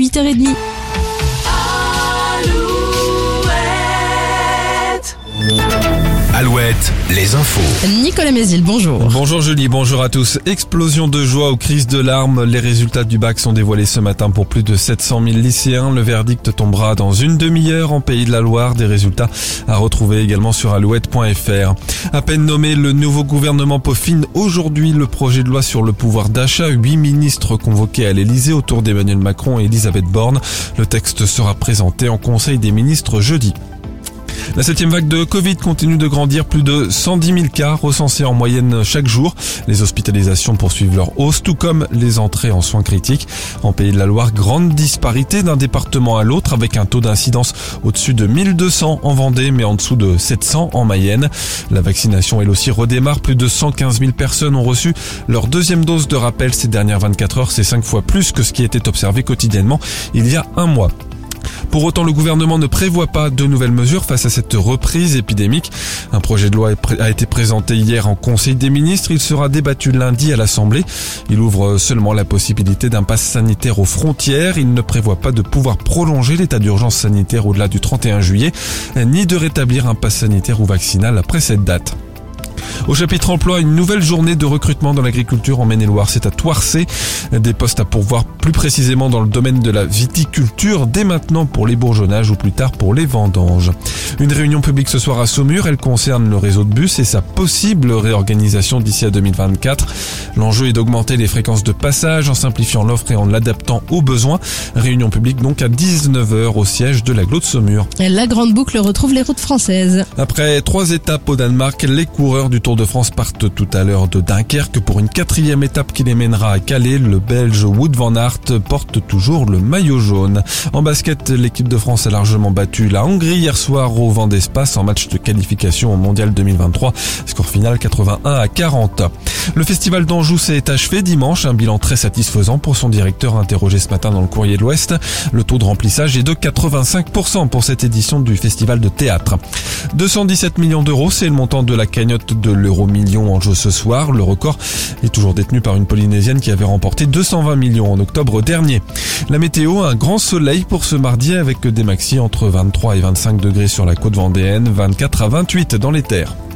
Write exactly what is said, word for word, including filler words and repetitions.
huit heures trente. Alouette, les infos. Nicolas Mézil, bonjour. Bonjour Julie, bonjour à tous. Explosion de joie ou crise de larmes. Les résultats du bac sont dévoilés ce matin pour plus de sept cent mille lycéens. Le verdict tombera dans une demi-heure en Pays de la Loire. Des résultats à retrouver également sur alouette point f r. À peine nommé, le nouveau gouvernement peaufine aujourd'hui le projet de loi sur le pouvoir d'achat. Huit ministres convoqués à l'Elysée autour d'Emmanuel Macron et Elisabeth Borne. Le texte sera présenté en Conseil des ministres jeudi. La septième vague de Covid continue de grandir, plus de cent dix mille cas recensés en moyenne chaque jour. Les hospitalisations poursuivent leur hausse, tout comme les entrées en soins critiques. En Pays de la Loire, grande disparité d'un département à l'autre avec un taux d'incidence au-dessus de mille deux cents en Vendée mais en dessous de sept cents en Mayenne. La vaccination elle aussi redémarre, plus de cent quinze mille personnes ont reçu leur deuxième dose de rappel ces dernières vingt-quatre heures. C'est cinq fois plus que ce qui était observé quotidiennement il y a un mois. Pour autant, le gouvernement ne prévoit pas de nouvelles mesures face à cette reprise épidémique. Un projet de loi a été présenté hier en Conseil des ministres. Il sera débattu lundi à l'Assemblée. Il ouvre seulement la possibilité d'un pass sanitaire aux frontières. Il ne prévoit pas de pouvoir prolonger l'état d'urgence sanitaire au-delà du trente et un juillet, ni de rétablir un pass sanitaire ou vaccinal après cette date. Au chapitre emploi, une nouvelle journée de recrutement dans l'agriculture en Maine-et-Loire. C'est à Toircé. Des postes à pourvoir plus précisément dans le domaine de la viticulture dès maintenant pour les bourgeonnages ou plus tard pour les vendanges. Une réunion publique ce soir à Saumur. Elle concerne le réseau de bus et sa possible réorganisation d'ici à deux mille vingt-quatre. L'enjeu est d'augmenter les fréquences de passage en simplifiant l'offre et en l'adaptant aux besoins. Réunion publique donc à dix-neuf heures au siège de l'agglo de Saumur. La Grande Boucle retrouve les routes françaises. Après trois étapes au Danemark, les coureurs du Tour de France partent tout à l'heure de Dunkerque pour une quatrième étape qui les mènera à Calais. Le Belge Wout van Aert porte toujours le maillot jaune. En basket, l'équipe de France a largement battu la Hongrie hier soir au Vendée Space en match de qualification au Mondial deux mille vingt-trois. Score final quatre-vingt-un à quarante. Le festival d'Anjou s'est achevé dimanche. Un bilan très satisfaisant pour son directeur interrogé ce matin dans le Courrier de l'Ouest. Le taux de remplissage est de quatre-vingt-cinq pour cent pour cette édition du festival de théâtre. deux cent dix-sept millions d'euros, c'est le montant de la cagnotte de l'euro million en jeu ce soir. Le record est toujours détenu par une Polynésienne qui avait remporté deux cent vingt millions en octobre dernier. La météo, un grand soleil pour ce mardi avec des maxis entre vingt-trois et vingt-cinq degrés sur la côte vendéenne, vingt-quatre à vingt-huit dans les terres.